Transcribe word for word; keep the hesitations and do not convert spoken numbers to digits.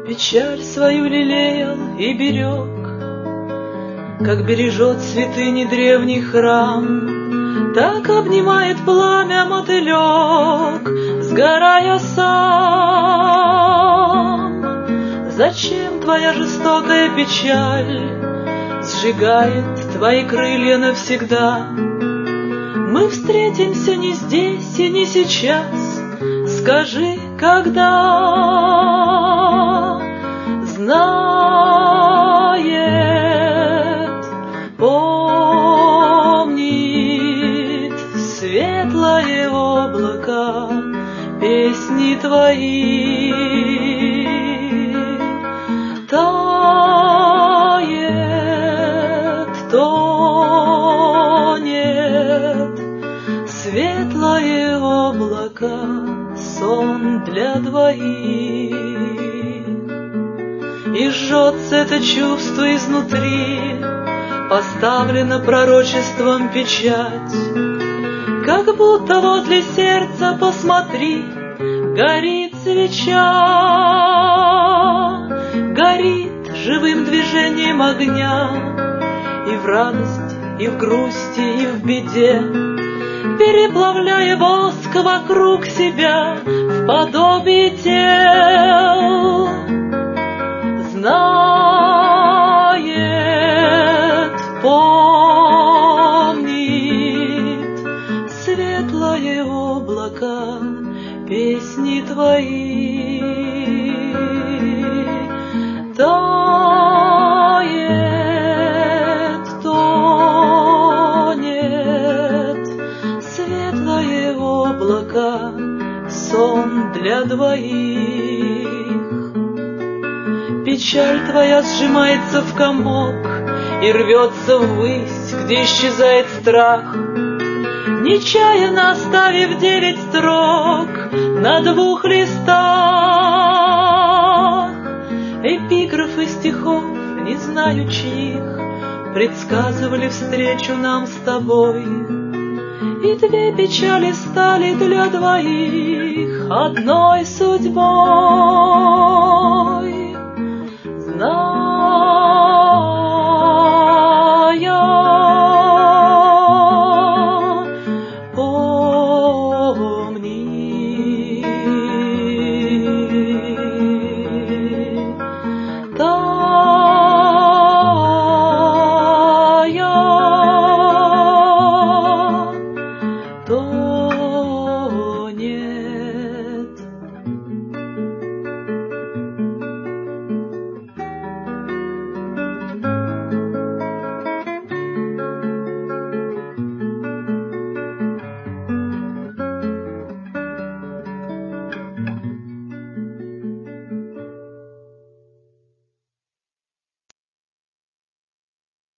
Печаль свою лелеял и берег, как бережет святыни древний храм, так обнимает пламя мотылек, сгорая сам. Зачем твоя жестокая печаль сжигает твои крылья навсегда? Мы встретимся не здесь и не сейчас, скажи, когда. Знает, помнит светлое облако песни твои. Тает, тонет светлое облако, сон для двоих. И жжется это чувство изнутри, поставлена пророчеством печать. Как будто возле сердца, посмотри, горит свеча, горит живым движением огня. И в радость, и в грусти, и в беде, переплавляя воск вокруг себя в подобие тел. Знает, помнит светлое облако песни твои. Тает, тонет светлое облако, сон для двоих. Печаль твоя сжимается в комок и рвется ввысь, где исчезает страх, нечаянно оставив девять строк на двух листах. Эпиграфы стихов, не знаю чьих, предсказывали встречу нам с тобой. И две печали стали для двоих одной судьбой.